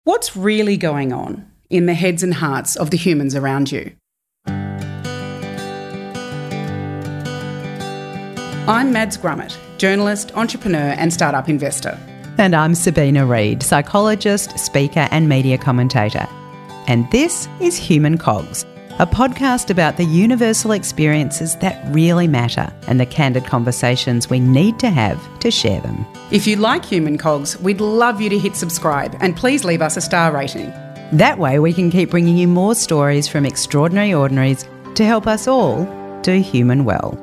What's really going on in the heads and hearts of the humans around you? I'm Mads Grummett, journalist, entrepreneur and startup investor. And I'm Sabina Reid, psychologist, speaker and media commentator. And this is Human Cogs, a podcast about the universal experiences that really matter and the candid conversations we need to have to share them. If you like Human Cogs, we'd love you to hit subscribe and please leave us a star rating. That way we can keep bringing you more stories from extraordinary ordinaries to help us all do human well.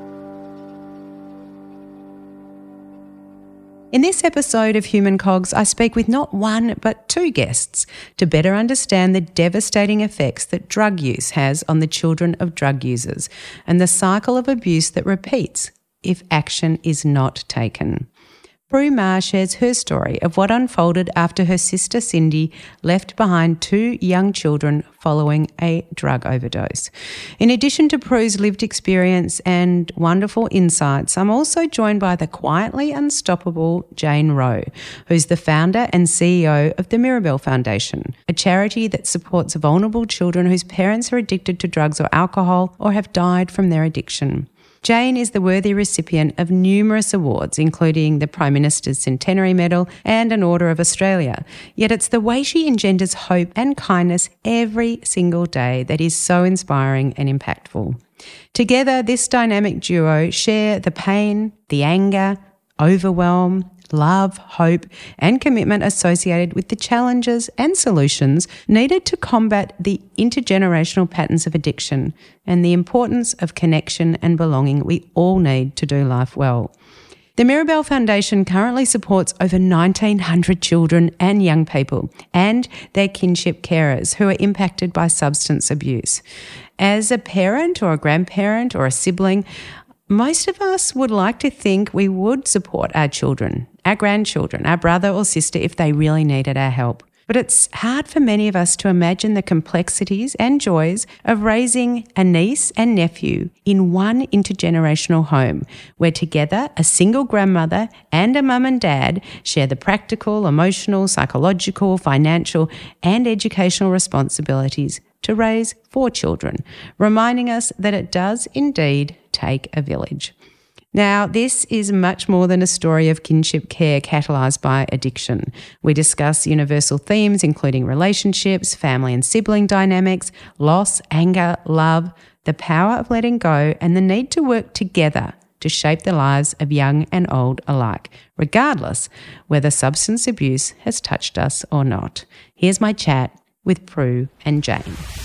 In this episode of Human Cogs, I speak with not one but two guests to better understand the devastating effects that drug use has on the children of drug users and the cycle of abuse that repeats if action is not taken. Prue Ma shares her story of what unfolded after her sister Cindy left behind two young children following a drug overdose. In addition to Prue's lived experience and wonderful insights, I'm also joined by the quietly unstoppable Jane Rowe, who's the founder and CEO of the Mirabelle Foundation, a charity that supports vulnerable children whose parents are addicted to drugs or alcohol or have died from their addiction. Jane is the worthy recipient of numerous awards, including the Prime Minister's Centenary Medal and an Order of Australia. Yet it's the way she engenders hope and kindness every single day that is so inspiring and impactful. Together, this dynamic duo share the pain, the anger, overwhelm, love, hope and commitment associated with the challenges and solutions needed to combat the intergenerational patterns of addiction and the importance of connection and belonging we all need to do life well. The Mirabelle Foundation currently supports over 1,900 children and young people and their kinship carers who are impacted by substance abuse. As a parent or a grandparent or a sibling, most of us would like to think we would support our children, our grandchildren, our brother or sister if they really needed our help. But it's hard for many of us to imagine the complexities and joys of raising a niece and nephew in one intergenerational home where together a single grandmother and a mum and dad share the practical, emotional, psychological, financial and educational responsibilities to raise 4 children, reminding us that it does indeed take a village. Now, this is much more than a story of kinship care catalysed by addiction. We discuss universal themes including relationships, family and sibling dynamics, loss, anger, love, the power of letting go and the need to work together to shape the lives of young and old alike, regardless whether substance abuse has touched us or not. Here's my chat with Prue and Jane.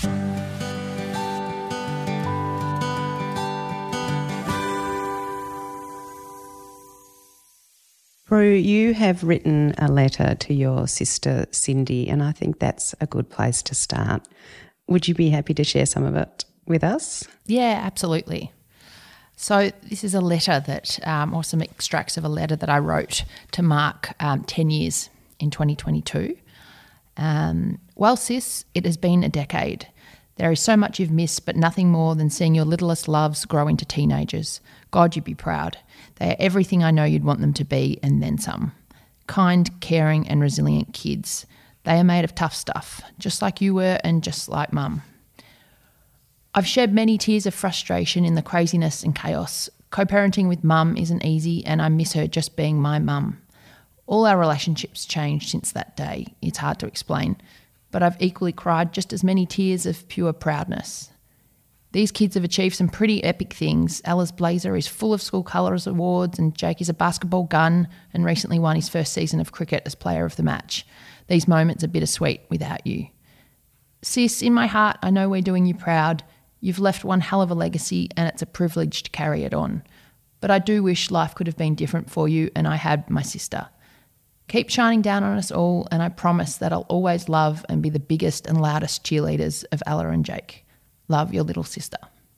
Prue, you have written a letter to your sister Cindy, and I think that's a good place to start. Would you be happy to share some of it with us? Yeah, absolutely. So this is a letter that, or some extracts of a letter that I wrote to Mark 10 years in 2022. Well, sis, it has been a decade. There is so much you've missed, but nothing more than seeing your littlest loves grow into teenagers. God, you'd be proud. They are everything I know you'd want them to be and then some. Kind, caring and resilient kids. They are made of tough stuff, just like you were and just like Mum. I've shed many tears of frustration in the craziness and chaos. Co-parenting with Mum isn't easy and I miss her just being my mum. All our relationships changed since that day. It's hard to explain. But I've equally cried just as many tears of pure proudness. These kids have achieved some pretty epic things. Ella's blazer is full of school colours awards and Jake is a basketball gun and recently won his first season of cricket as player of the match. These moments are bittersweet without you. Sis, in my heart, I know we're doing you proud. You've left one hell of a legacy and it's a privilege to carry it on. But I do wish life could have been different for you and I had my sister. Keep shining down on us all and I promise that I'll always love and be the biggest and loudest cheerleaders of Ella and Jake. Love, your little sister.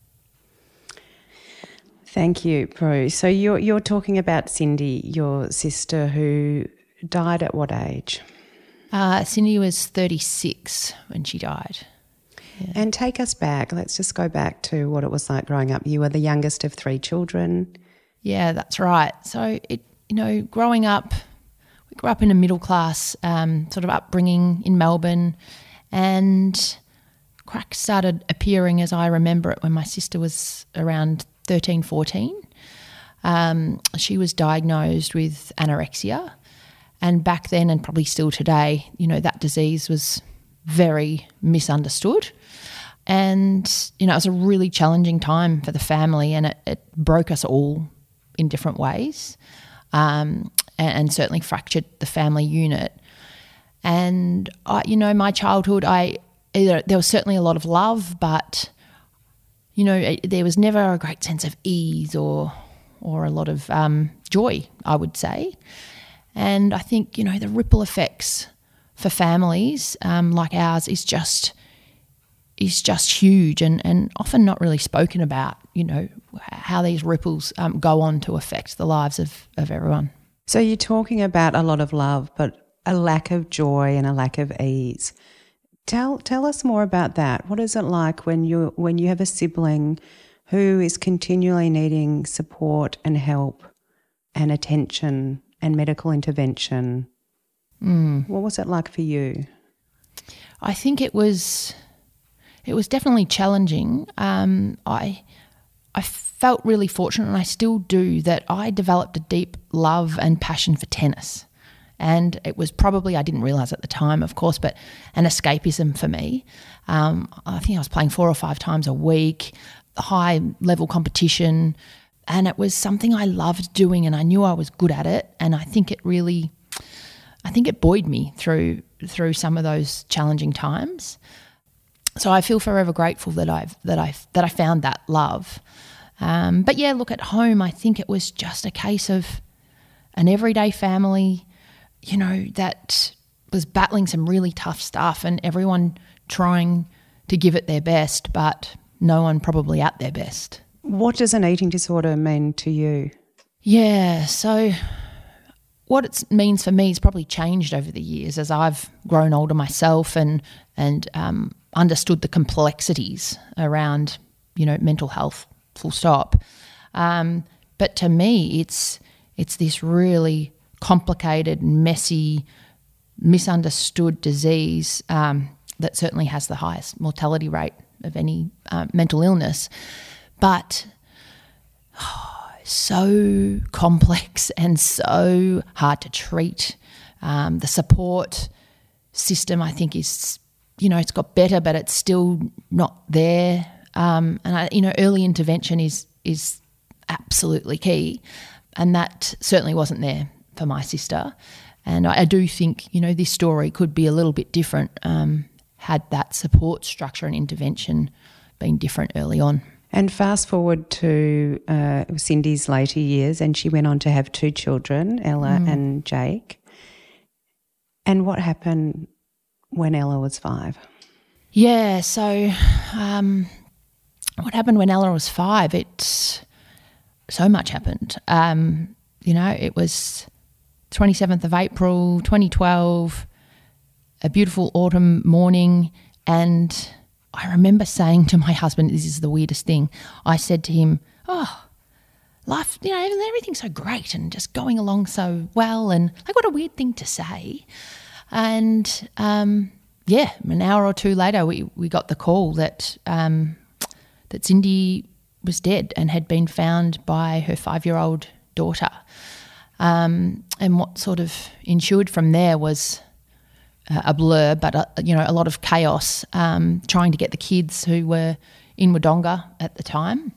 Thank you, Prue. So you're talking about Cindy, your sister who died at what age? Cindy was 36 when she died. Yeah. And take us back. Let's just go back to what it was like growing up. You were the youngest of 3 children. Yeah, that's right. So, growing up, grew up in a middle class sort of upbringing in Melbourne, and cracks started appearing as I remember it when my sister was around 13, 14. She was diagnosed with anorexia, and back then, and probably still today, that disease was very misunderstood. And, it was a really challenging time for the family, and it broke us all in different ways, and certainly fractured the family unit. And, my childhood, there was certainly a lot of love, but, there was never a great sense of ease or a lot of joy, I would say. And I think, the ripple effects for families like ours is just huge and often not really spoken about, how these ripples go on to affect the lives of everyone. So you're talking about a lot of love, but a lack of joy and a lack of ease. Tell us more about that. What is it like when you have a sibling who is continually needing support and help and attention and medical intervention? What was it like for you? I think it was definitely challenging. I felt really fortunate, and I still do, that I developed a deep love and passion for tennis. And it was probably, I didn't realise at the time, of course, but an escapism for me. I think I was playing 4 or 5 times a week, high-level competition, and it was something I loved doing, and I knew I was good at it. And I think it buoyed me through some of those challenging times. So I feel forever grateful that I found that love. But yeah, look, at home, I think it was just a case of an everyday family, that was battling some really tough stuff, and everyone trying to give it their best, but no one probably at their best. What does an eating disorder mean to you? Yeah, so what it means for me has probably changed over the years as I've grown older myself and understood the complexities around, mental health, full stop. But to me, it's this really complicated, messy, misunderstood disease that certainly has the highest mortality rate of any mental illness, but so complex and so hard to treat. The support system, I think, is, it's got better, but it's still not there. Early intervention is absolutely key, and that certainly wasn't there for my sister. And I do think, this story could be a little bit different had that support structure and intervention been different early on. And fast forward to Cindy's later years, and she went on to have 2 children, Ella and Jake. And what happened when Ella was 5? Yeah, so what happened when Ella was 5? So much happened. It was 27th of April 2012, a beautiful autumn morning, and I remember saying to my husband, this is the weirdest thing, I said to him, life, everything's so great and just going along so well, and what a weird thing to say. And an hour or 2 later we got the call that Cindy was dead and had been found by her 5-year-old daughter. And what sort of ensued from there was a blur, but a lot of chaos, trying to get the kids who were in Wodonga at the time.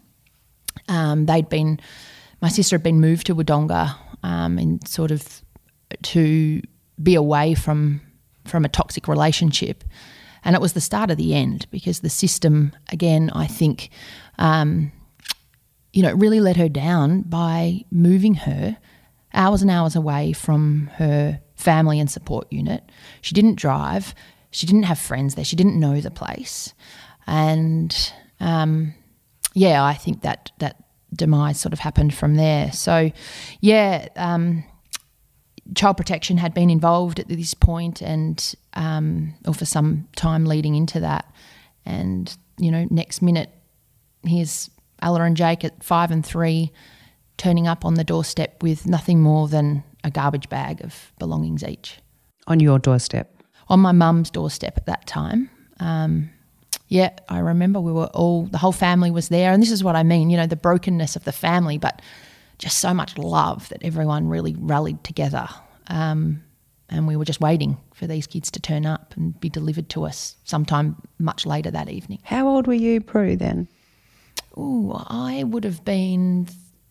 My sister had been moved to Wodonga, and sort of to be away from a toxic relationship, and it was the start of the end, because the system, again, I think, really let her down by moving her hours and hours away from her family and support unit. She didn't drive. She didn't have friends there. She didn't know the place. And, I think that demise sort of happened from there. So, child protection had been involved at this point, and or for some time leading into that. And, next minute, here's Ella and Jake at 5 and 3 turning up on the doorstep with nothing more than a garbage bag of belongings each. On your doorstep? On my mum's doorstep at that time. I remember the whole family was there, and this is what I mean, the brokenness of the family, but just so much love that everyone really rallied together. And we were just waiting for these kids to turn up and be delivered to us sometime much later that evening. How old were you, Prue, then? I would have been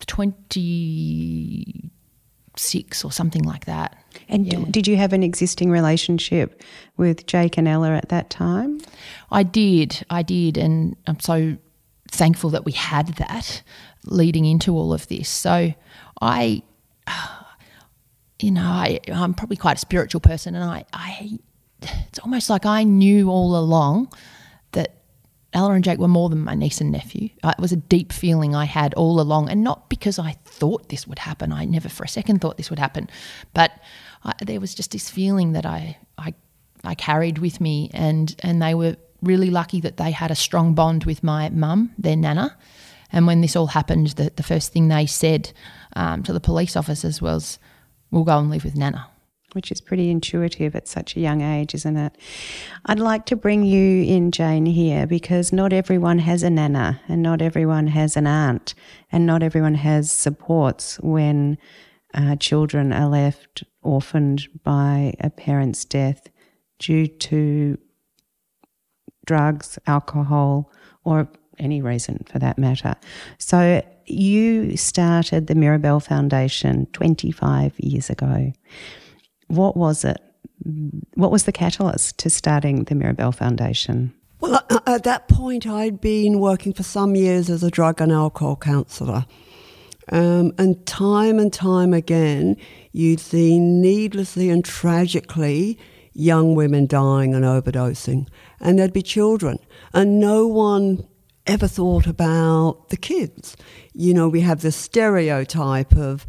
26 or something like that. And did you have an existing relationship with Jake and Ella at that time? I did, and I'm so thankful that we had that leading into all of this. So I'm probably quite a spiritual person, and it's almost like I knew all along that Ella and Jake were more than my niece and nephew. It was a deep feeling I had all along, and not because I thought this would happen. I never for a second thought this would happen, but there was just this feeling that I carried with me, and they were really lucky that they had a strong bond with my mum, their nana. And when this all happened, the first thing they said to the police officers was, "We'll go and live with Nana." Which is pretty intuitive at such a young age, isn't it? I'd like to bring you in, Jane, here, because not everyone has a nana, and not everyone has an aunt, and not everyone has supports when children are left orphaned by a parent's death due to drugs, alcohol, or any reason for that matter. So you started the Mirabelle Foundation 25 years ago. What was it? What was the catalyst to starting the Mirabelle Foundation? Well, at that point, I'd been working for some years as a drug and alcohol counsellor. And time again, you'd see needlessly and tragically young women dying and overdosing. And there'd be children. And no one ever thought about the kids. We have this stereotype of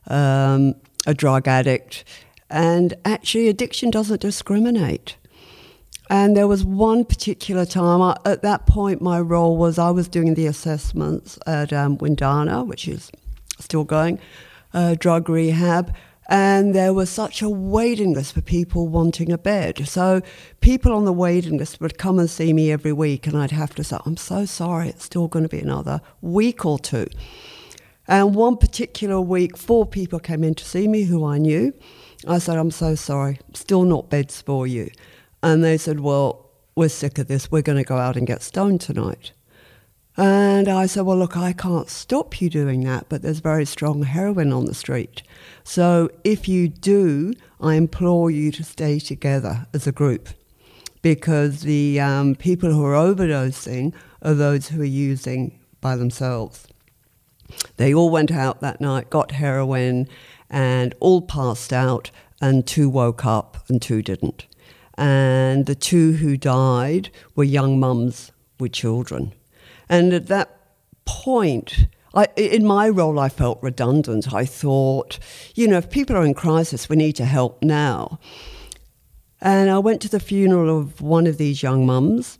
a drug addict, and actually addiction doesn't discriminate. And there was one particular time, at that point my role was I was doing the assessments at Windana, which is still going, drug rehab, and there was such a waiting list for people wanting a bed. So people on the waiting list would come and see me every week, and I'd have to say, "I'm so sorry, it's still going to be another week or two." And one particular week, 4 people came in to see me who I knew. I said, "I'm so sorry, still not beds for you." And they said, "Well, we're sick of this, we're going to go out and get stoned tonight." And I said, "Well, look, I can't stop you doing that, but there's very strong heroin on the street. So if you do, I implore you to stay together as a group, because the people who are overdosing are those who are using by themselves." They all went out that night, got heroin, and all passed out, and 2 woke up and 2 didn't. And the 2 who died were young mums with children. And at that point, in my role, I felt redundant. I thought, if people are in crisis, we need to help now. And I went to the funeral of one of these young mums,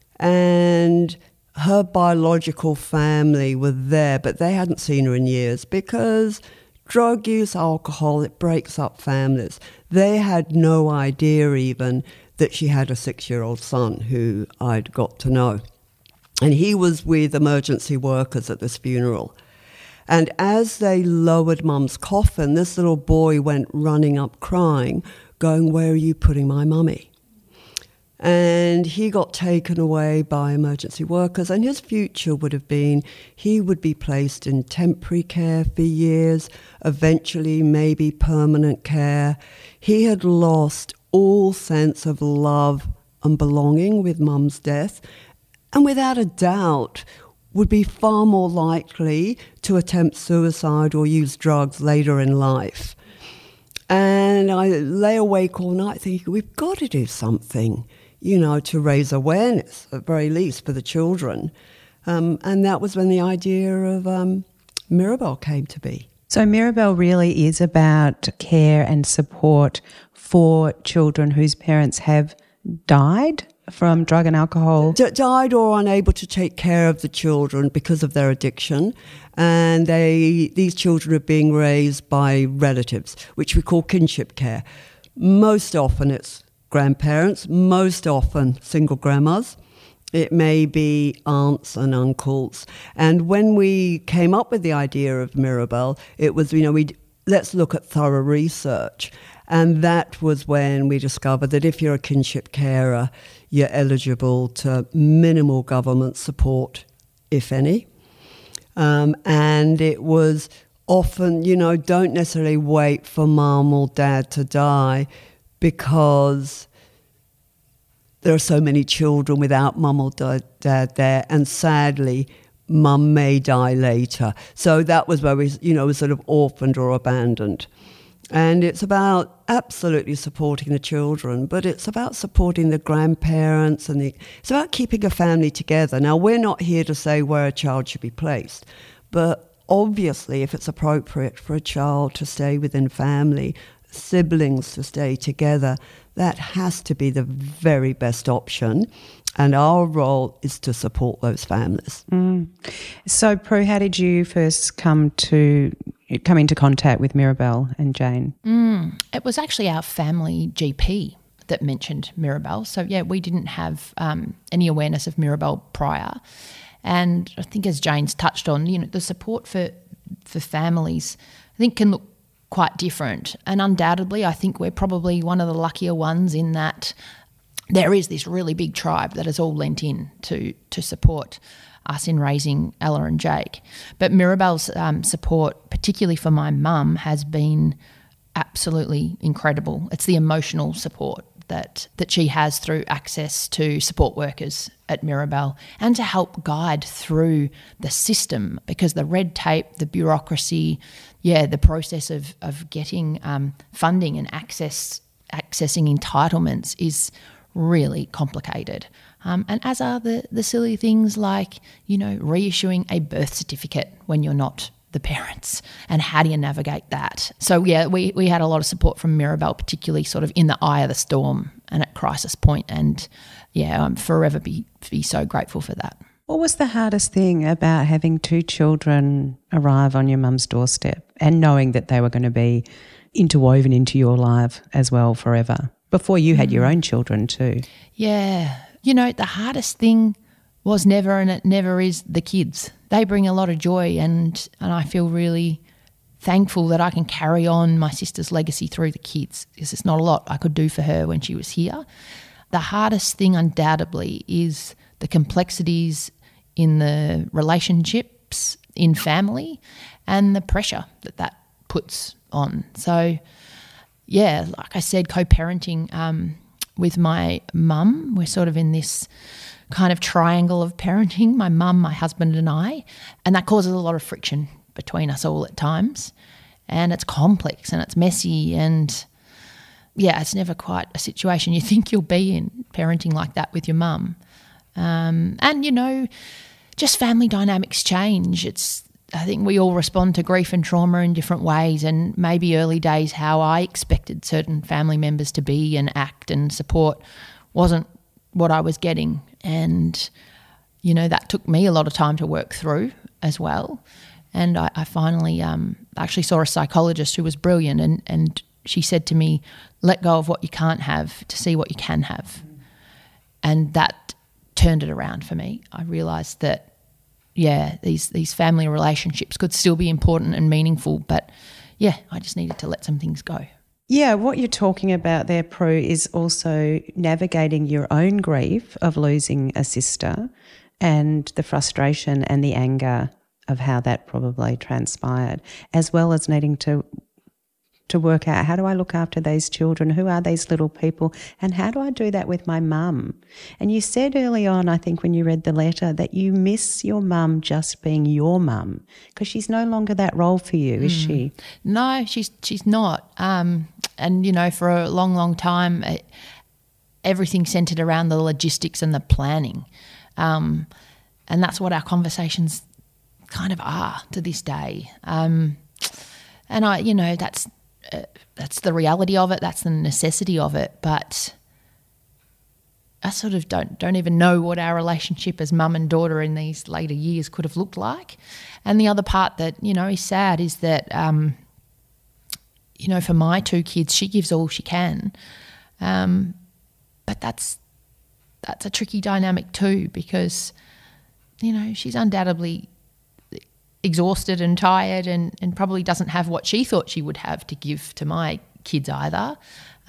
and her biological family were there, but they hadn't seen her in years because drug use, alcohol, it breaks up families. They had no idea even that she had a 6-year-old son who I'd got to know. And he was with emergency workers at this funeral. And as they lowered Mum's coffin, this little boy went running up crying, going, "Where are you putting my mummy?" And he got taken away by emergency workers, and his future would have been he would be placed in temporary care for years, eventually maybe permanent care. He had lost all sense of love and belonging with Mum's death, and without a doubt would be far more likely to attempt suicide or use drugs later in life. And I lay awake all night thinking, we've got to do something, to raise awareness, at very least, for the children. And that was when the idea of Mirabelle came to be. So Mirabelle really is about care and support for children whose parents have died? from drug and alcohol? Died or unable to take care of the children because of their addiction. And these children are being raised by relatives, which we call kinship care. Most often it's grandparents, most often single grandmas. It may be aunts and uncles. And when we came up with the idea of Mirabelle, it was, let's look at thorough research. And that was when we discovered that if you're a kinship carer, you're eligible to minimal government support, if any. And it was often, don't necessarily wait for mum or dad to die, because there are so many children without mum or dad there, and sadly, mum may die later. So that was where we, was sort of orphaned or abandoned. And it's about absolutely supporting the children, but it's about supporting the grandparents, and it's about keeping a family together. Now, we're not here to say where a child should be placed, but obviously if it's appropriate for a child to stay within family, siblings to stay together, that has to be the very best option. And our role is to support those families. So, Prue, how did you first come into contact with Mirabelle and Jane? It was actually our family GP that mentioned Mirabelle. So, yeah, we didn't have any awareness of Mirabelle prior. And I think, as Jane's touched on, the support for families, I think, can look quite different. And undoubtedly, I think we're probably one of the luckier ones in that there is this really big tribe that has all lent in to support us in raising Ella and Jake. But Mirabelle's support, particularly for my mum, has been absolutely incredible. It's the emotional support that she has through access to support workers at Mirabelle, and to help guide through the system, because the red tape, the bureaucracy, the process of getting funding and accessing entitlements is really complicated. And as are the silly things like, reissuing a birth certificate when you're not the parents, and how do you navigate that? So, we had a lot of support from Mirabelle, particularly sort of in the eye of the storm and at crisis point. And, I'm forever be so grateful for that. What was the hardest thing about having two children arrive on your mum's doorstep and knowing that they were going to be interwoven into your life as well forever, before you had your own children too? Yeah. The hardest thing was never, and it never is, the kids. They bring a lot of joy, and I feel really thankful that I can carry on my sister's legacy through the kids, because there's not a lot I could do for her when she was here. The hardest thing undoubtedly is the complexities in the relationships in family and the pressure that puts on. So, like I said, co-parenting with my mum, we're sort of in this kind of triangle of parenting, my mum, my husband and I, and that causes a lot of friction between us all at times. And it's complex and it's messy, and it's never quite a situation you think you'll be in, parenting like that with your mum. And, just family dynamics change. I think we all respond to grief and trauma in different ways, and maybe early days how I expected certain family members to be and act and support wasn't what I was getting. And, that took me a lot of time to work through as well. And I finally actually saw a psychologist who was brilliant, and she said to me, let go of what you can't have to see what you can have. And that turned it around for me. I realised that, these family relationships could still be important and meaningful, but, I just needed to let some things go. Yeah, what you're talking about there, Prue, is also navigating your own grief of losing a sister, and the frustration and the anger of how that probably transpired, as well as needing to work out, how do I look after these children? Who are these little people? And how do I do that with my mum? And you said early on, I think when you read the letter, that you miss your mum just being your mum, because she's no longer that role for you, is she? No, she's not. And, for a long, long time, everything centred around the logistics and the planning. And that's what our conversations kind of are to this day. And that's the reality of it. That's the necessity of it. But I sort of don't even know what our relationship as mum and daughter in these later years could have looked like. And the other part that, is sad is that, for my 2 kids, she gives all she can. But that's a tricky dynamic too, because, she's undoubtedly exhausted and tired and probably doesn't have what she thought she would have to give to my kids either.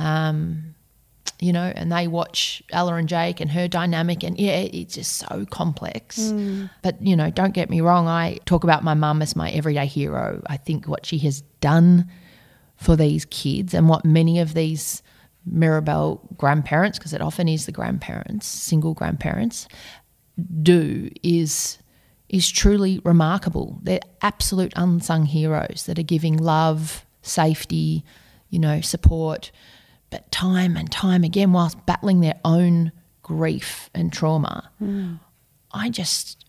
And they watch Ella and Jake and her dynamic, and it's just so complex. But, don't get me wrong, I talk about my mum as my everyday hero. I think what she has done for these kids and what many of these Mirabelle grandparents, because it often is the grandparents, single grandparents, do is truly remarkable. They're absolute unsung heroes that are giving love, safety, support, but time and time again, whilst battling their own grief and trauma. I just,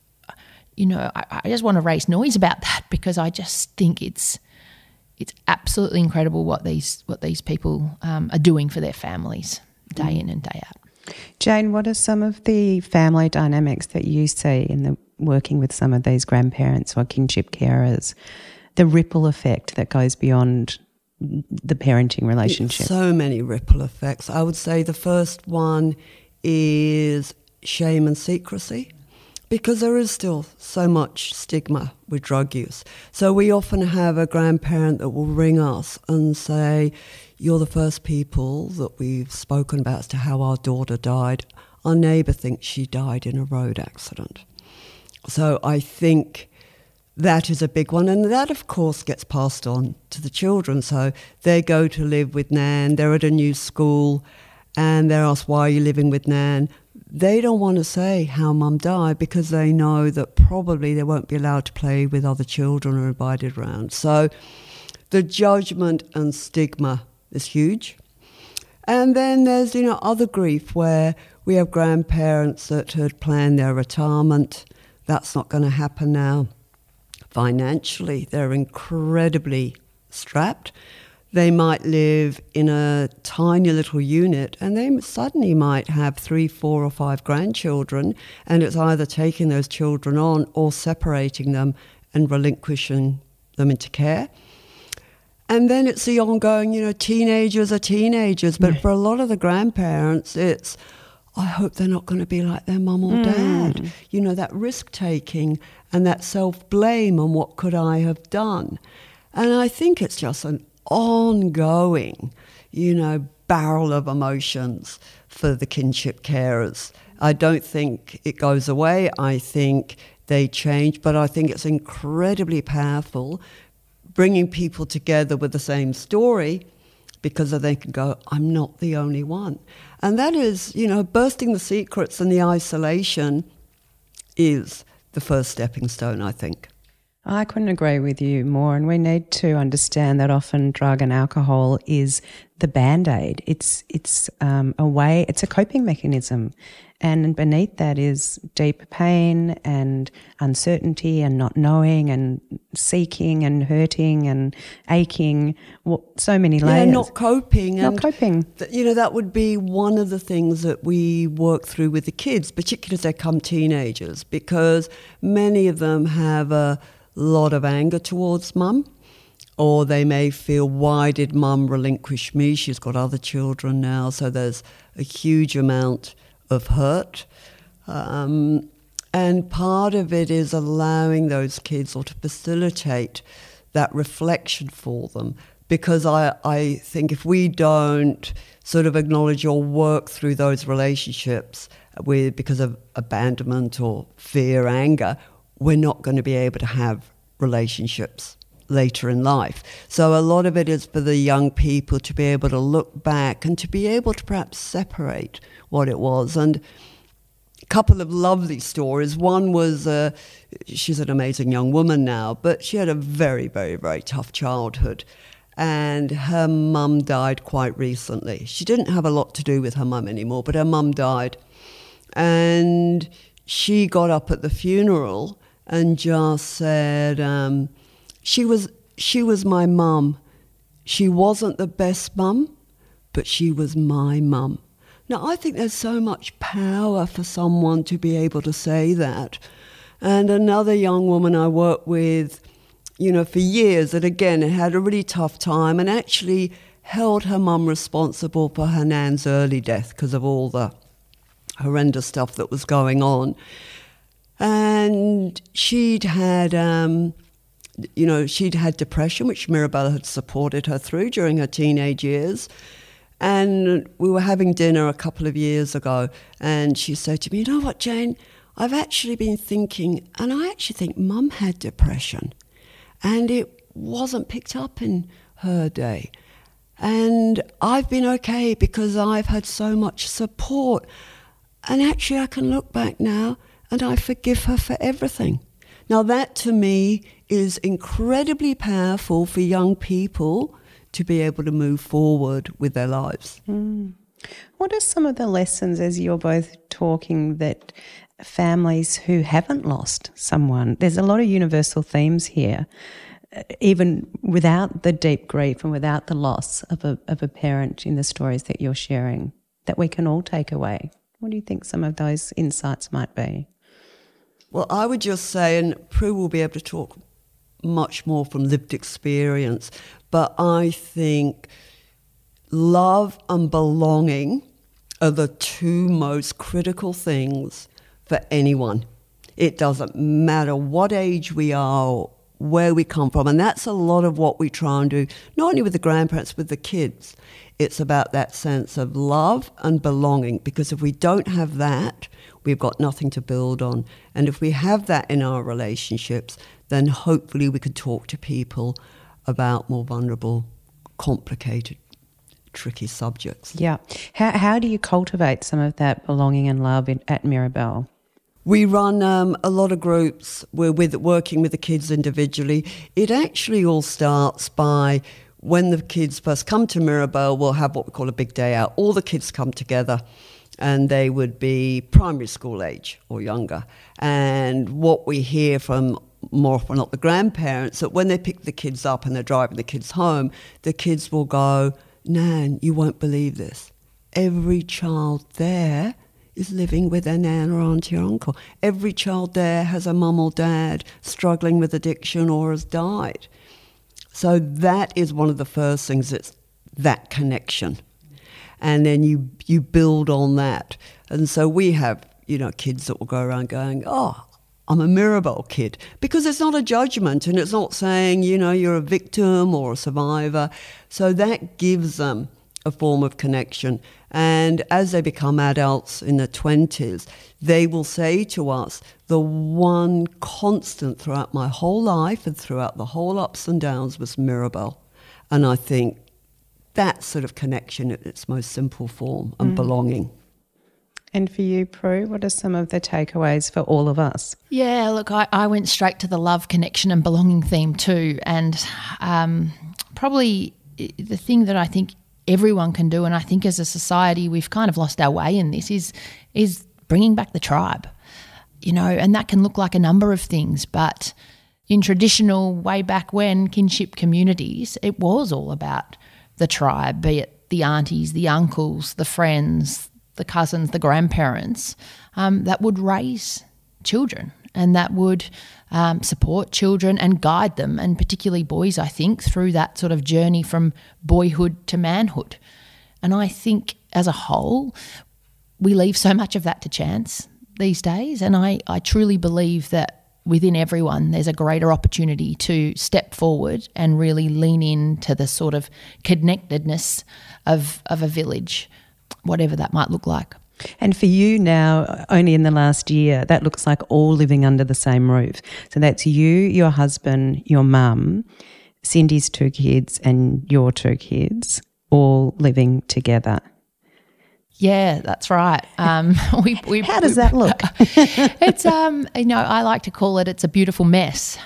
I just want to raise noise about that, because I just think it's absolutely incredible what these people are doing for their families day in and day out. Jane, what are some of the family dynamics that you see in the working with some of these grandparents or kinship carers, the ripple effect that goes beyond the parenting relationship? So many ripple effects. I would say the first one is shame and secrecy, because there is still so much stigma with drug use. So we often have a grandparent that will ring us and say, "You're the first people that we've spoken about as to how our daughter died. Our neighbour thinks she died in a road accident." So I think that is a big one, and that, of course, gets passed on to the children. So they go to live with Nan, they're at a new school, and they're asked, "Why are you living with Nan?" They don't want to say how Mum died, because they know that probably they won't be allowed to play with other children or invited around. So the judgment and stigma is huge. And then there's, other grief where we have grandparents that had planned their retirement. That's not going to happen now. Financially, they're incredibly strapped. They might live in a tiny little unit, and they suddenly might have 3, 4 or 5 grandchildren, and it's either taking those children on or separating them and relinquishing them into care. And then it's the ongoing, teenagers are teenagers, but for a lot of the grandparents, it's, I hope they're not going to be like their mum or dad. That risk-taking and that self-blame on what could I have done. And I think it's just an ongoing, barrel of emotions for the kinship carers. I don't think it goes away. I think they change, but I think it's incredibly powerful bringing people together with the same story, because they can go, I'm not the only one. And that is, bursting the secrets and the isolation is the first stepping stone, I think. I couldn't agree with you more, and we need to understand that often drug and alcohol is the Band-Aid. It's a way, it's a coping mechanism, and beneath that is deep pain and uncertainty and not knowing and seeking and hurting and aching. So many layers. Yeah, not coping. Not coping. That would be one of the things that we work through with the kids, particularly as they become teenagers, because many of them have a lot of anger towards mum, or they may feel, why did mum relinquish me? She's got other children now, so there's a huge amount of hurt. And part of it is allowing those kids, or to facilitate that reflection for them, because I think if we don't sort of acknowledge or work through those relationships because of abandonment or fear, anger, we're not going to be able to have relationships later in life. So a lot of it is for the young people to be able to look back and to be able to perhaps separate what it was. And a couple of lovely stories. One was, she's an amazing young woman now, but she had a very, very, very tough childhood. And her mum died quite recently. She didn't have a lot to do with her mum anymore, but her mum died. And she got up at the funeral and just said, she was my mum. She wasn't the best mum, but she was my mum. Now, I think there's so much power for someone to be able to say that. And another young woman I worked with, for years, that again had a really tough time and actually held her mum responsible for her nan's early death because of all the horrendous stuff that was going on. And she'd had depression, which Mirabelle had supported her through during her teenage years. And we were having dinner a couple of years ago, and she said to me, "You know what, Jane, I've actually been thinking, and I actually think Mum had depression, and it wasn't picked up in her day. And I've been okay because I've had so much support. And actually I can look back now and I forgive her for everything." Now that to me is incredibly powerful for young people to be able to move forward with their lives. What are some of the lessons, as you're both talking, that families who haven't lost someone, there's a lot of universal themes here, even without the deep grief and without the loss of a parent in the stories that you're sharing, that we can all take away? What do you think some of those insights might be? Well, I would just say, and Prue will be able to talk much more from lived experience, but I think love and belonging are the two most critical things for anyone. It doesn't matter what age we are, where we come from, and that's a lot of what we try and do, not only with the grandparents, with the kids. It's about that sense of love and belonging, because if we don't have that, we've got nothing to build on. And if we have that in our relationships, then hopefully we can talk to people about more vulnerable, complicated, tricky subjects. Yeah. How do you cultivate some of that belonging and love at Mirabelle? We run a lot of groups. We're working with the kids individually. It actually all starts by when the kids first come to Mirabelle, we'll have what we call a big day out. All the kids come together, and they would be primary school age or younger. And what we hear from more often not the grandparents, that when they pick the kids up and they're driving the kids home, the kids will go, "Nan, you won't believe this. Every child there is living with their nan or auntie or uncle. Every child there has a mum or dad struggling with addiction or has died." So that is one of the first things, it's that connection. And then you build on that. And so we have, kids that will go around going, "Oh, I'm a Mirabelle kid," because it's not a judgment and it's not saying, you're a victim or a survivor. So that gives them a form of connection. And as they become adults in their 20s, they will say to us, "The one constant throughout my whole life and throughout the whole ups and downs was Mirabelle." And I think that sort of connection at its most simple form and belonging. And for you, Prue, what are some of the takeaways for all of us? Yeah, look, I went straight to the love, connection and belonging theme too. And probably the thing that I think everyone can do, and I think as a society we've kind of lost our way in this, is bringing back the tribe, and that can look like a number of things. But in traditional, way back when, kinship communities, it was all about the tribe, be it the aunties, the uncles, the friends, the cousins, the grandparents, that would raise children and that would support children and guide them, and particularly boys, I think, through that sort of journey from boyhood to manhood. And I think as a whole, we leave so much of that to chance these days, and I truly believe that within everyone there's a greater opportunity to step forward and really lean into the sort of connectedness of a village, whatever that might look like. And for you now, only in the last year, that looks like all living under the same roof. So that's you, your husband, your mum, Cindy's 2 kids and your 2 kids, all living together. Yeah, that's right. How does that look? It's I like to call it's a beautiful mess.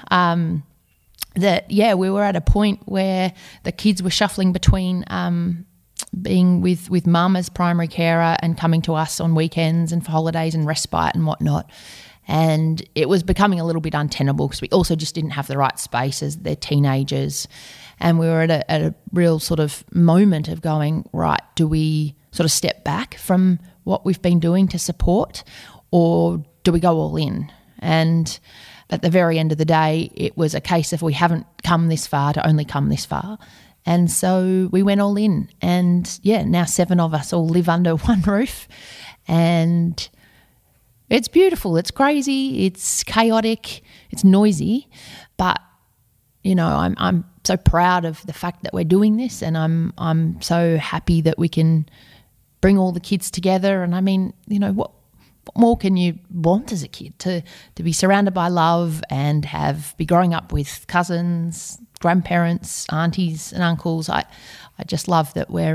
We were at a point where the kids were shuffling between being with mum as primary carer and coming to us on weekends and for holidays and respite and whatnot. And it was becoming a little bit untenable because we also just didn't have the right space as they're teenagers. And we were at a real sort of moment of going, right, do we sort of step back from what we've been doing to support, or do we go all in? And at the very end of the day, it was a case of we haven't come this far to only come this far. And so we went all in. And, yeah, now 7 of us all live under one roof. And it's beautiful. It's crazy. It's chaotic. It's noisy. But, you know, I'm so proud of the fact that we're doing this, and I'm so happy that we can bring all the kids together. And, I mean, you know, what more can you want as a kid? To be surrounded by love and be growing up with cousins, grandparents, aunties and uncles. I just love that we're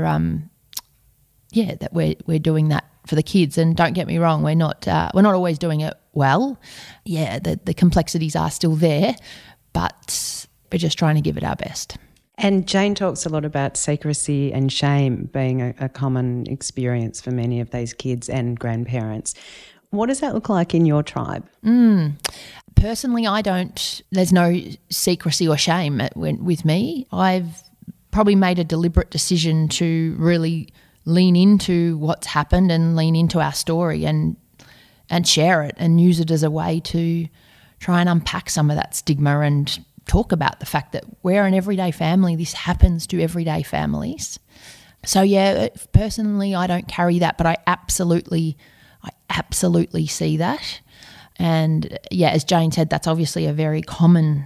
doing that for the kids. And don't get me wrong, we're not always doing it well. Yeah, the complexities are still there, but we're just trying to give it our best. And Jane talks a lot about secrecy and shame being a common experience for many of these kids and grandparents. What does that look like in your tribe? Personally, there's no secrecy or shame with me. I've probably made a deliberate decision to really lean into what's happened and lean into our story and share it and use it as a way to try and unpack some of that stigma and talk about the fact that we're an everyday family. This happens to everyday families. So, yeah, personally, I don't carry that, but I absolutely see that. And, yeah, as Jane said, that's obviously a very common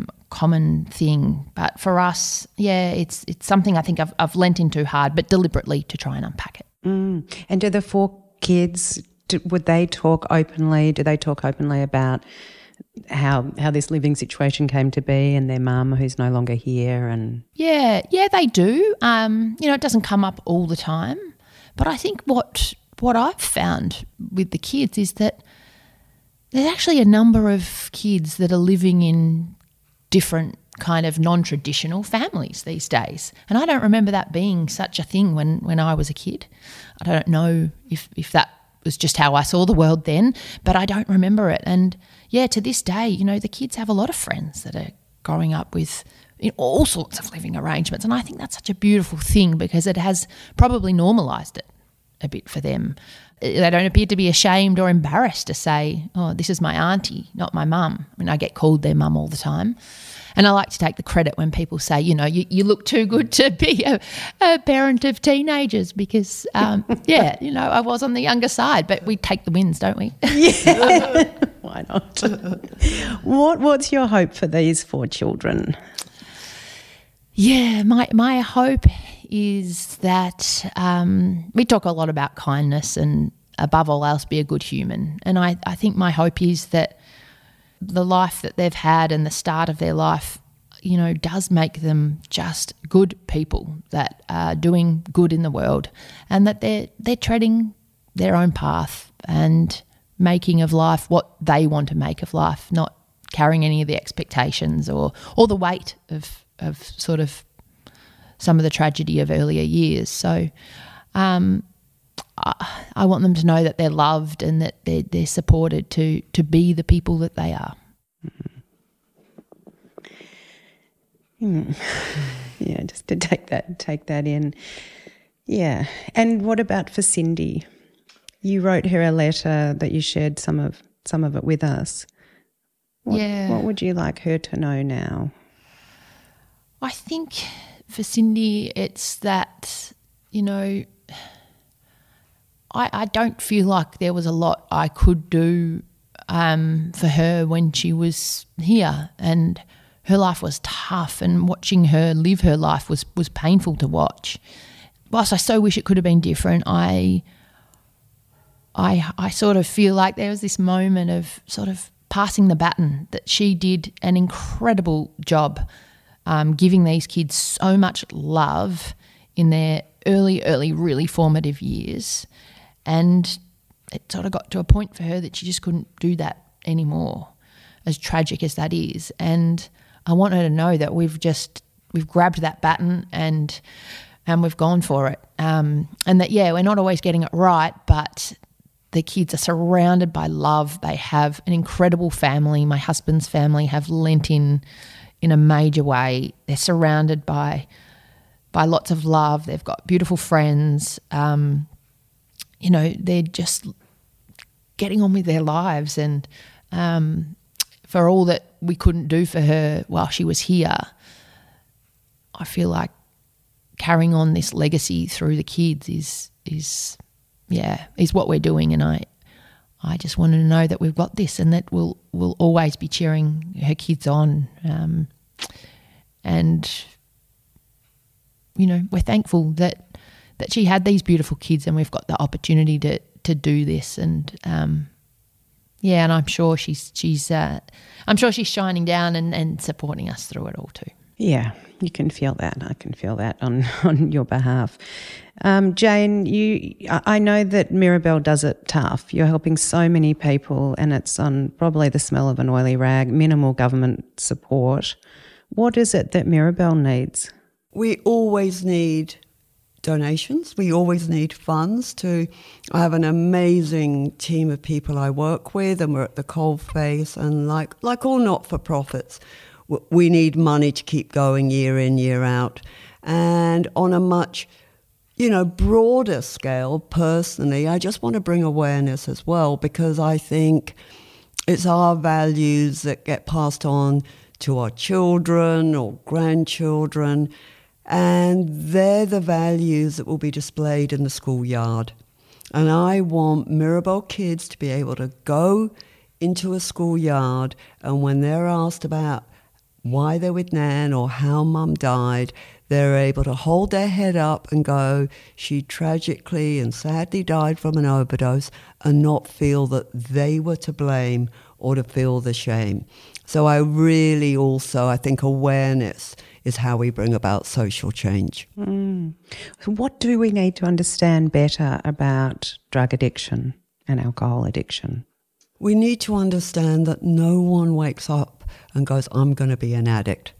thing. But for us, yeah, it's something I think I've lent into hard, but deliberately to try and unpack it. And do the 4 kids, would they talk openly? Do they talk openly about how this living situation came to be and their mum who's no longer here? And yeah, they do. You know, it doesn't come up all the time, but I think what I've found with the kids is that there's actually a number of kids that are living in different kind of non-traditional families these days, and I don't remember that being such a thing when I was a kid. I don't know if that was just how I saw the world then, but I don't remember it. And yeah, to this day, you know, the kids have a lot of friends that are growing up with all sorts of living arrangements, and I think that's such a beautiful thing because it has probably normalised it a bit for them. They don't appear to be ashamed or embarrassed to say, oh, this is my auntie, not my mum. I mean, I get called their mum all the time. And I like to take the credit when people say, you know, you look too good to be a parent of teenagers because, yeah, you know, I was on the younger side, but we take the wins, don't we? Yeah, why not? What's your hope for these 4 children? Yeah, my hope is that we talk a lot about kindness and above all else be a good human. And I think my hope is that the life that they've had and the start of their life, you know, does make them just good people that are doing good in the world, and that they're treading their own path and making of life what they want to make of life, not carrying any of the expectations or the weight of sort of some of the tragedy of earlier years. So I want them to know that they're loved and that they're supported to be the people that they are. Yeah, just to take that in. Yeah. And what about for Cindy? You wrote her a letter that you shared some of it with us. What would you like her to know now? I think for Cindy it's that, you know, I don't feel like there was a lot I could do for her when she was here, and her life was tough, and watching her live her life was painful to watch. Whilst I so wish it could have been different, I sort of feel like there was this moment of sort of passing the baton, that she did an incredible job giving these kids so much love in their early, really formative years. And it sort of got to a point for her that she just couldn't do that anymore, as tragic as that is. And I want her to know that we've grabbed that baton and we've gone for it. And that, yeah, we're not always getting it right, but the kids are surrounded by love. They have an incredible family. My husband's family have lent in a major way. They're surrounded by by lots of love. They've got beautiful friends. You know, they're just getting on with their lives, and for all that we couldn't do for her while she was here, I feel like carrying on this legacy through the kids is what we're doing, and I just wanted to know that we've got this and that we'll always be cheering her kids on, and you know, we're thankful that she had these beautiful kids, and we've got the opportunity to do this, and and I'm sure she's shining down and supporting us through it all too. Yeah, you can feel that. I can feel that on your behalf. Jane, I know that Mirabelle does it tough. You're helping so many people, and it's on probably the smell of an oily rag, minimal government support. What is it that Mirabelle needs? We always need donations. We always need funds. I have an amazing team of people I work with, and we're at the coalface, and like all not-for-profits, we need money to keep going year in, year out. And on a much, broader scale, personally, I just want to bring awareness as well, because I think it's our values that get passed on to our children or grandchildren, and they're the values that will be displayed in the schoolyard. And I want Mirabelle kids to be able to go into a schoolyard, and when they're asked about why they're with Nan or how Mum died, they're able to hold their head up and go, she tragically and sadly died from an overdose, and not feel that they were to blame or to feel the shame. So I think awareness is how we bring about social change. So what do we need to understand better about drug addiction and alcohol addiction? We need to understand that no one wakes up and goes, I'm going to be an addict.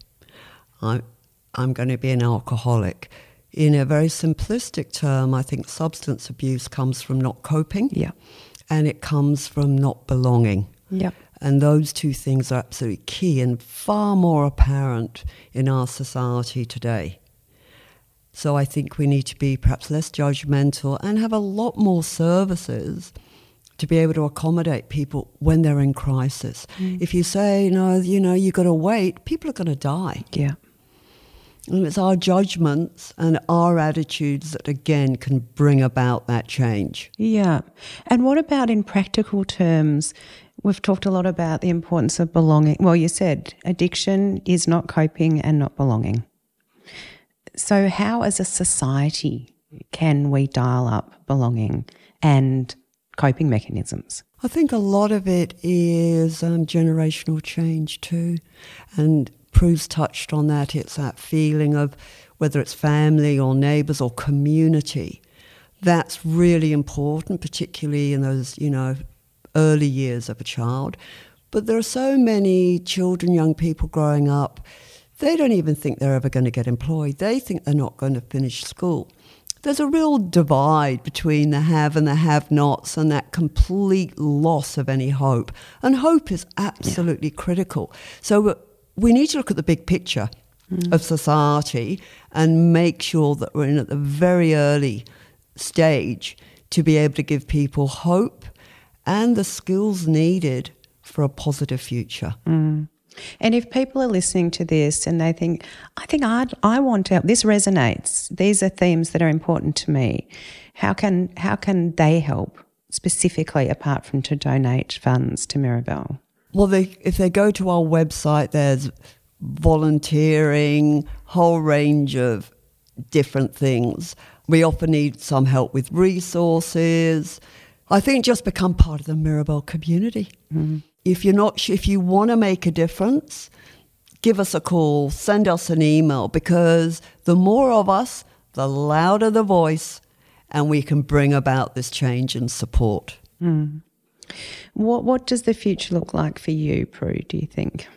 I'm going to be an alcoholic. In a very simplistic term, I think substance abuse comes from not coping. Yeah. And it comes from not belonging. Yep. And those two things are absolutely key and far more apparent in our society today. So I think we need to be perhaps less judgmental and have a lot more services to be able to accommodate people when they're in crisis. If you say, no, you've got to wait, people are going to die. Yeah. And it's our judgments and our attitudes that, again, can bring about that change. Yeah. And what about in practical terms? We've talked a lot about the importance of belonging. Well, you said addiction is not coping and not belonging. So how, as a society, can we dial up belonging and coping mechanisms? I think a lot of it is generational change too. And Prue's touched on that. It's that feeling of whether it's family or neighbours or community. That's really important, particularly in those, early years of a child. But there are so many children, young people growing up, they don't even think they're ever going to get employed. They think they're not going to finish school. There's a real divide between the have and the have-nots, and that complete loss of any hope. And hope is absolutely critical. So we need to look at the big picture of society and make sure that we're in at the very early stage to be able to give people hope and the skills needed for a positive future. And if people are listening to this and they think, I want to help, this resonates, these are themes that are important to me, how can they help specifically apart from to donate funds to Mirabelle? Well, if they go to our website, there's volunteering, whole range of different things. We often need some help with resources. I think just become part of the Mirabelle community. If you want to make a difference, give us a call, send us an email, because the more of us, the louder the voice, and we can bring about this change and support. What does the future look like for you, Prue, do you think?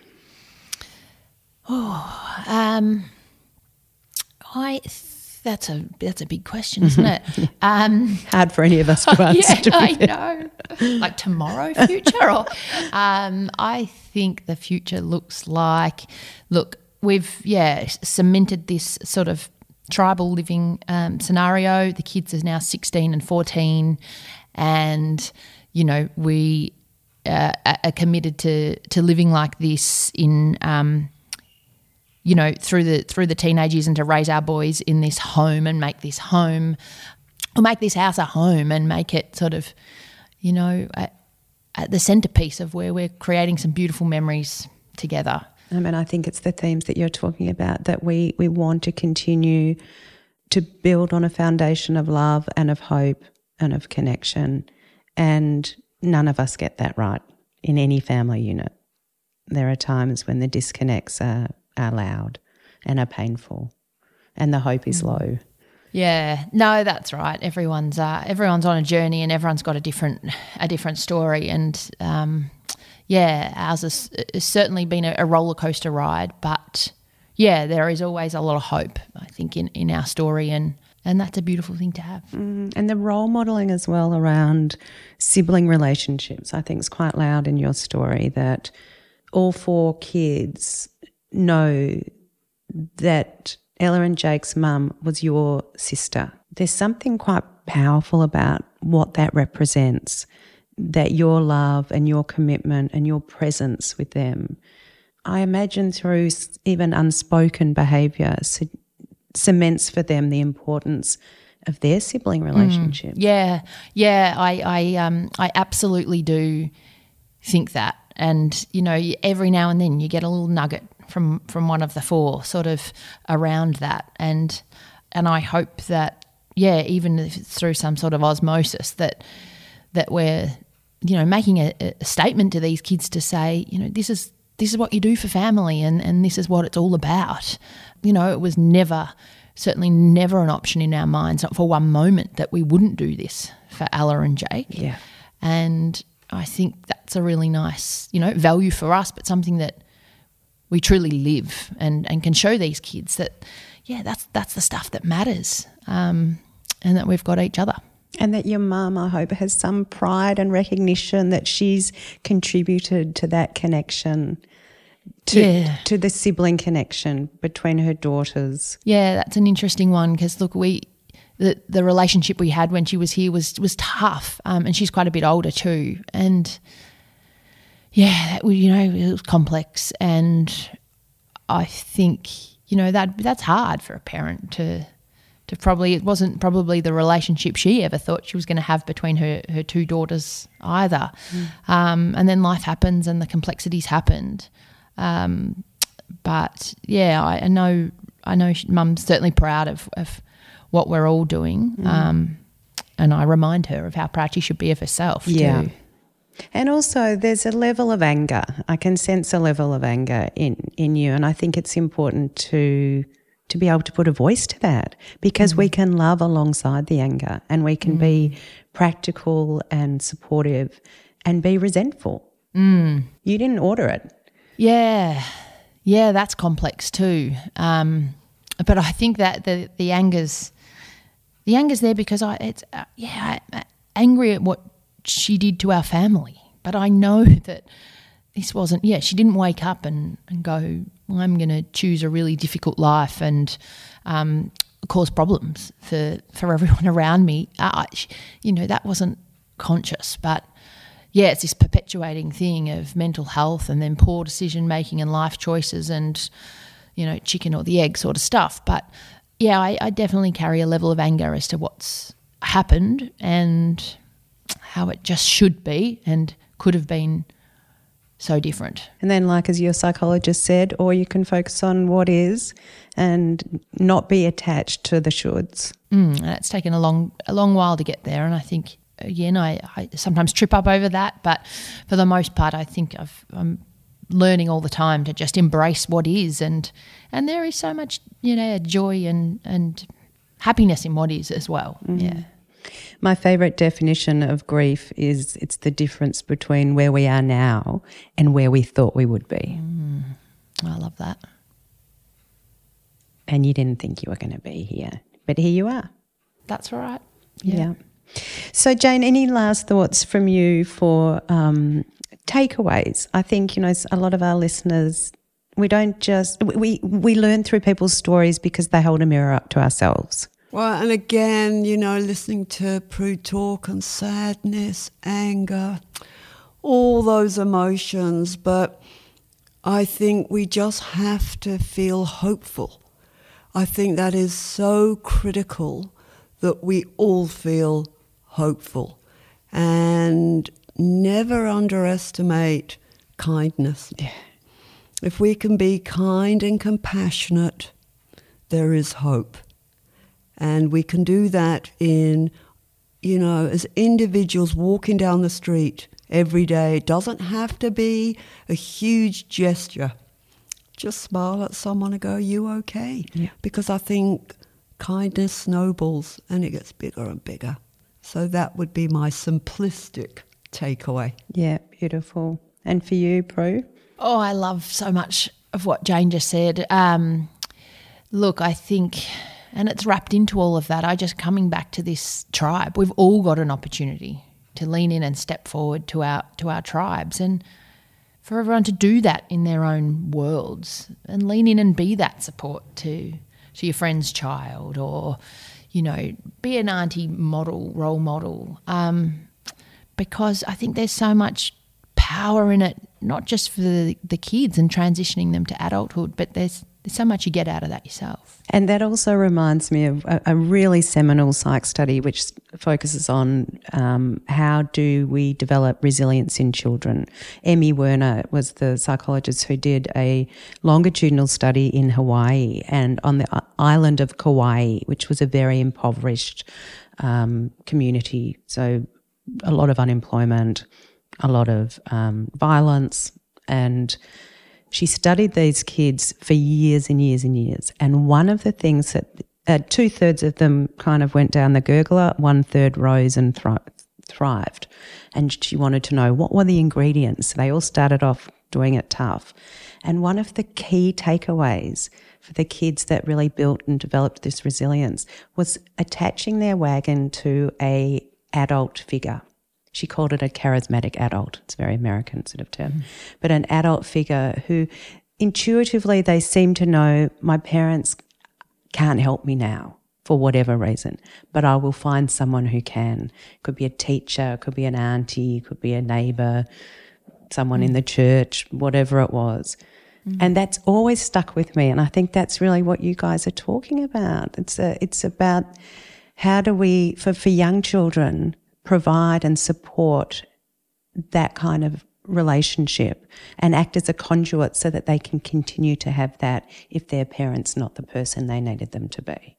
That's a big question, isn't it? Hard for any of us to answer. Yeah, I know. Like tomorrow future? Or, I think the future looks like, we've cemented this sort of tribal living scenario. The kids are now 16 and 14, and, you know, we are committed to living like this in, you know, through the teenage years, and to raise our boys in this home and make this home, or make this house a home, and make it sort of, you know, at the centrepiece of where we're creating some beautiful memories together. I mean, I think it's the themes that you're talking about, that we want to continue to build on a foundation of love and of hope and of connection, and none of us get that right in any family unit. There are times when the disconnects are loud and are painful, and the hope is low. Yeah, no, that's right. Everyone's on a journey, and everyone's got a different story. And ours has certainly been a roller coaster ride, but yeah, there is always a lot of hope, I think, in our story, and that's a beautiful thing to have. And the role modelling as well around sibling relationships, I think, is quite loud in your story, that all 4 kids know that Ella and Jake's mum was your sister. There's something quite powerful about what that represents, that your love and your commitment and your presence with them, I imagine through even unspoken behaviour, cements for them the importance of their sibling relationship. Yeah, I absolutely do think that. And, you know, every now and then you get a little nugget from one of the 4 sort of around that. And I hope that, yeah, even if it's through some sort of osmosis, that we're, you know, making a statement to these kids to say, you know, this is what you do for family, and this is what it's all about. You know, it was certainly never an option in our minds, not for one moment, that we wouldn't do this for Ella and Jake. Yeah. And I think that's a really nice, you know, value for us, but something that we truly live and can show these kids that, yeah, that's the stuff that matters, and that we've got each other. And that your mum, I hope, has some pride and recognition that she's contributed to that connection, to the sibling connection between her daughters. Yeah, that's an interesting one, because, look, the relationship we had when she was here was tough, and she's quite a bit older too. And, yeah, you know, it was complex, and I think, you know, that's hard for a parent to probably, it wasn't probably the relationship she ever thought she was going to have between her 2 daughters either. And then life happens and the complexities happened. But yeah, I know Mum's certainly proud of what we're all doing. And I remind her of how proud she should be of herself too. And also there's a level of anger. I can sense a level of anger in you, and I think it's important to be able to put a voice to that, because we can love alongside the anger, and we can be practical and supportive and be resentful. You didn't order it. Yeah, that's complex too. But I think that the anger's there because I'm angry at what she did to our family. But I know that this wasn't, she didn't wake up and go, well, I'm going to choose a really difficult life and cause problems for everyone around me. You know, that wasn't conscious. But, yeah, it's this perpetuating thing of mental health and then poor decision-making and life choices and, you know, chicken or the egg sort of stuff. But, yeah, I definitely carry a level of anger as to what's happened and how it just should be and could have been so different. And then, like as your psychologist said, or you can focus on what is and not be attached to the shoulds. And it's taken a long while to get there, and I think, again, I sometimes trip up over that, but for the most part I think I'm learning all the time to just embrace what is, and there is so much, you know, joy and happiness in what is as well. Yeah. My favourite definition of grief is it's the difference between where we are now and where we thought we would be. I love that. And you didn't think you were going to be here, but here you are. That's right. Yeah. So, Jane, any last thoughts from you for takeaways? I think, you know, a lot of our listeners We don't just we learn through people's stories because they hold a mirror up to ourselves. Well, and again, listening to Prue talk and sadness, anger, all those emotions, but I think we just have to feel hopeful. I think that is so critical that we all feel hopeful and never underestimate kindness. Yeah. If we can be kind and compassionate, there is hope. And we can do that in, as individuals walking down the street every day. It doesn't have to be a huge gesture. Just smile at someone and go, "Are you okay?" Yeah. Because I think kindness snowballs and it gets bigger and bigger. So that would be my simplistic takeaway. Yeah, beautiful. And for you, Prue? Oh, I love so much of what Jane just said. Look, I think, and it's wrapped into all of that, coming back to this tribe, we've all got an opportunity to lean in and step forward to our tribes, and for everyone to do that in their own worlds and lean in and be that support to your friend's child, or, be an auntie model, role model, because I think there's so much power in it, not just for the kids and transitioning them to adulthood, but there's so much you get out of that yourself. And that also reminds me of a really seminal psych study which focuses on how do we develop resilience in children. Emmy Werner was the psychologist who did a longitudinal study in Hawaii and on the island of Kauai, which was a very impoverished community. So a lot of unemployment, a lot of violence, and she studied these kids for years and years and years. And one of the things that 2/3 of them kind of went down the gurgler, 1/3 rose and thrived. And she wanted to know what were the ingredients. They all started off doing it tough. And one of the key takeaways for the kids that really built and developed this resilience was attaching their wagon to an adult figure. She called it a charismatic adult. It's a very American sort of term. But an adult figure who intuitively they seem to know my parents can't help me now for whatever reason, but I will find someone who can. It could be a teacher, it could be an auntie, it could be a neighbour, someone in the church, whatever it was. And that's always stuck with me, and I think that's really what you guys are talking about. It's about how do we, for young children, provide and support that kind of relationship and act as a conduit so that they can continue to have that if their parent's not the person they needed them to be.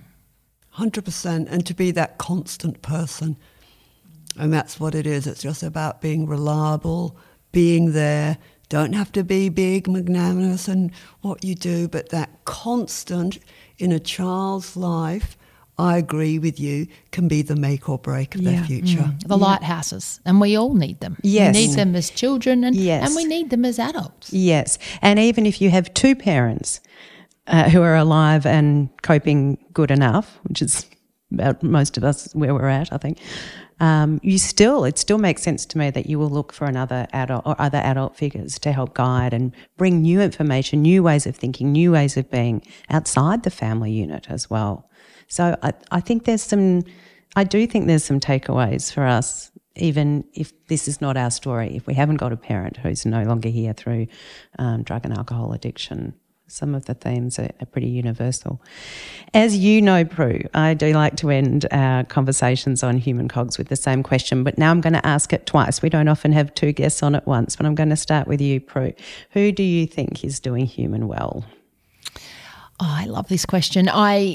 100%, and to be that constant person. And that's what it is. It's just about being reliable, being there. Don't have to be big, magnanimous in what you do, but that constant in a child's life, I agree with you, can be the make or break of their future. The lighthouses, and we all need them. Yes. We need them as children and Yes. we need them as adults. Yes, and even if you have two parents who are alive and coping good enough, which is about most of us where we're at, I think, it still makes sense to me that you will look for another adult or other adult figures to help guide and bring new information, new ways of thinking, new ways of being outside the family unit as well. So I think I do think there's some takeaways for us, even if this is not our story, if we haven't got a parent who's no longer here through drug and alcohol addiction. Some of the themes are pretty universal. As you know, Prue, I do like to end our conversations on Human Cogs with the same question, but now I'm going to ask it twice. We don't often have two guests on at once, but I'm going to start with you, Prue. Who do you think is doing human well? Oh, I love this question.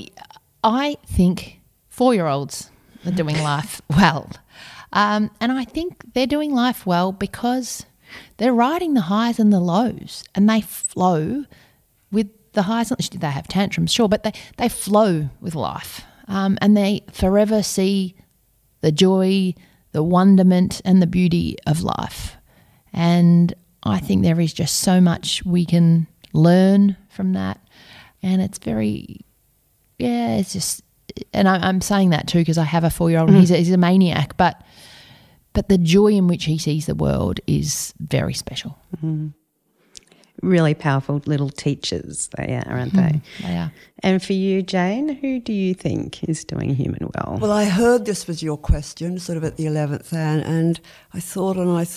I think 4-year-olds are doing life well. And I think they're doing life well because they're riding the highs and the lows, and they flow with the highs. They have tantrums, sure, but they flow with life, and they forever see the joy, the wonderment and the beauty of life. And I think there is just so much we can learn from that. And it's very, it's just, and I'm saying that too because I have a 4-year-old and he's a maniac, but the joy in which he sees the world is very special. Really powerful little teachers they are, aren't they? They are. And for you, Jane, who do you think is doing human well? Well, I heard this was your question sort of at the 11th hour, and I thought,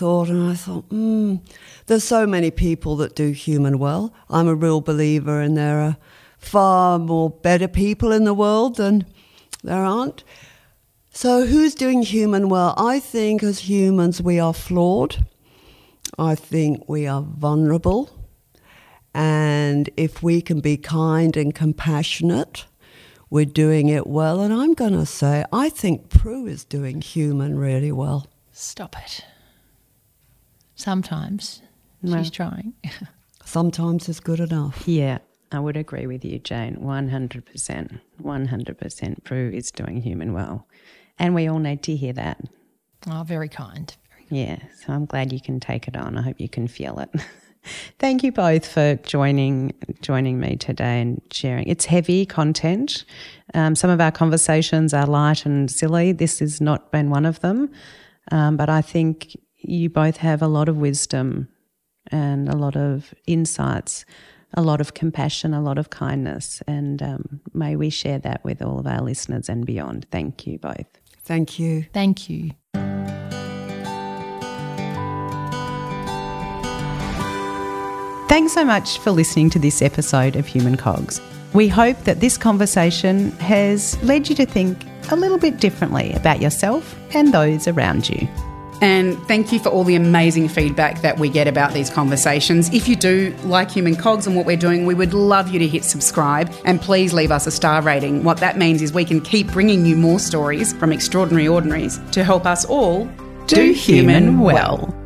there's so many people that do human well. I'm a real believer, and there are far more better people in the world than there aren't. So who's doing human well? I think as humans we are flawed. I think we are vulnerable. And if we can be kind and compassionate, we're doing it well. And I'm going to say, I think Prue is doing human really well. Stop it. Sometimes she's trying. Sometimes it's good enough. Yeah, I would agree with you, Jane, 100%. 100% Prue is doing human well. And we all need to hear that. Oh, very kind. Yeah, so I'm glad you can take it on. I hope you can feel it. Thank you both for joining me today and sharing. It's heavy content. Some of our conversations are light and silly. This has not been one of them. But I think you both have a lot of wisdom and a lot of insights, a lot of compassion, a lot of kindness. And may we share that with all of our listeners and beyond. Thank you both. Thank you. Thank you. Thanks so much for listening to this episode of Human Cogs. We hope that this conversation has led you to think a little bit differently about yourself and those around you. And thank you for all the amazing feedback that we get about these conversations. If you do like Human Cogs and what we're doing, we would love you to hit subscribe and please leave us a star rating. What that means is we can keep bringing you more stories from extraordinary ordinaries to help us all do human well.